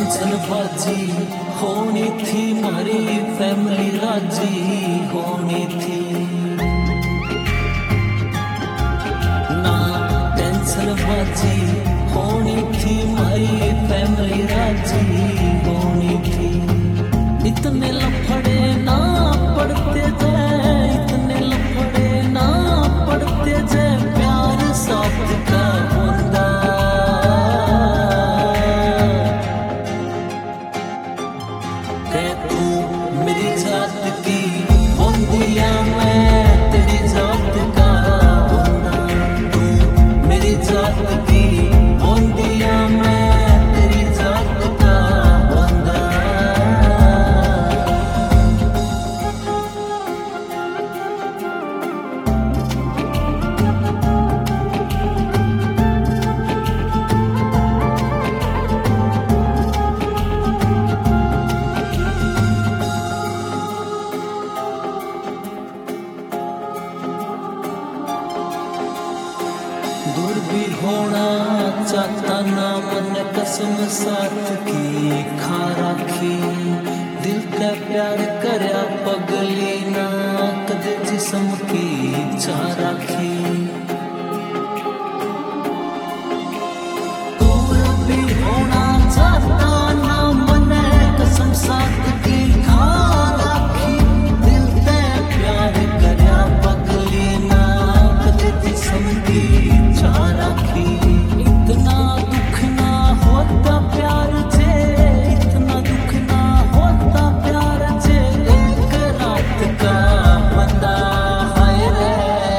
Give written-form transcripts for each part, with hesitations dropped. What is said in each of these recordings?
Tension बाजी होनी थी मारी फैमिली राजी होनी थी ना टेंशन बाजी होनी थी मारी फैमिली राजी होनी थी। इतने लफड़े ना पड़ते थे इतने लफड़े ना पड़ते थे प्यार साथ का होता के तू मेरी जात की होंदिया मैं तेरी जात का होता तू मेरी जात की होंदिया मैं तेरी जात का होता। दूर भी होना चाहता ना मन कसम साथ की खा राखी दिल का प्यार करया पगली ना कदे जिस्म की चाह राखी। दूर भी होना चाहता ना मन कसम साथ की खा राखी दिल का प्यार करया पगली ना कदे जिस्म की इतना दुख ना होता प्यार से इतना दुख ना होता प्यार से एक रात का बंदा है रे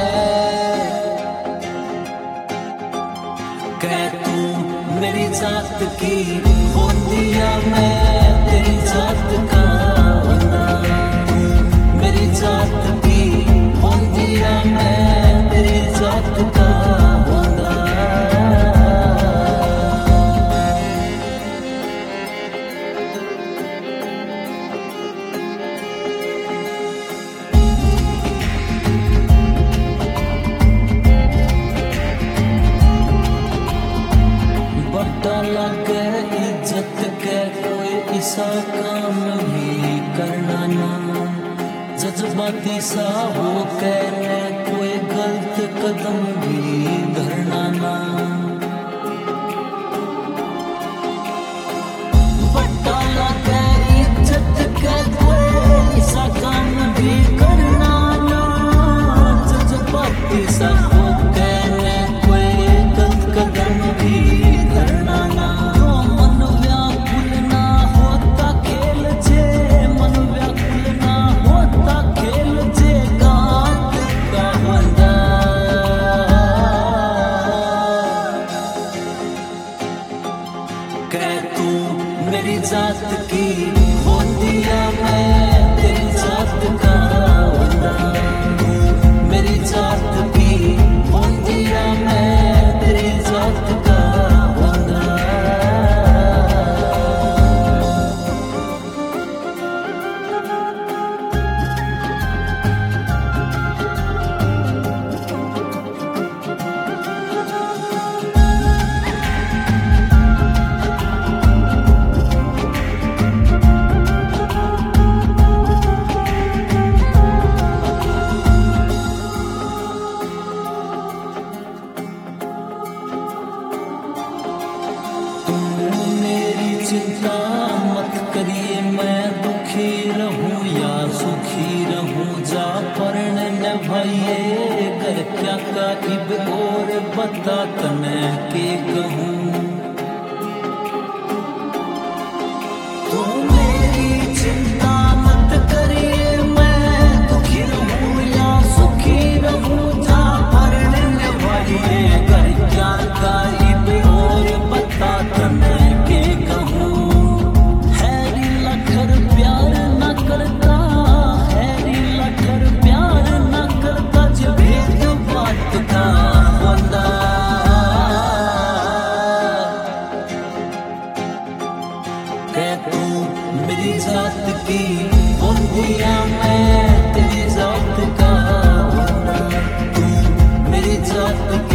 कह तू मेरी जात की होंदिया मैं तेरी जात का बंदा तू मेरी जात की होंदिया मैं तेरी जात का लगे इज्जत के कोई ऐसा काम भी करना ना जज्बाती सा हो कहने कोई गलत कदम भी धरना ना बट्टा लगे इज्जत के कोई ऐसा काम भी करना ना जज्बाती सा हो कहने कोई गलत कदम भी धरना ना। मन व्याकुल ना होता खेल जे मन व्याकुल ना होता खेल जे गात का बंदा कह तू मेरी जात की होंदिया मैं तेरी जात का बंदा तू मेरी जात की होंदिया मैं तेरी जात का बंदा। चिंता मत करिए मैं दुखी रहूं या सुखी रहूं जा परण न भाइये कर क्या काइब और बता तने के कहूं तू मेरी चिंता मत करिए मैं दुखी रहूं या सुखी रहूं जा परण न भाइये कर क्या काइब और बता तने के कहूं। मेरी जात की होंदिया मैं तेरी जात का तू मेरी जात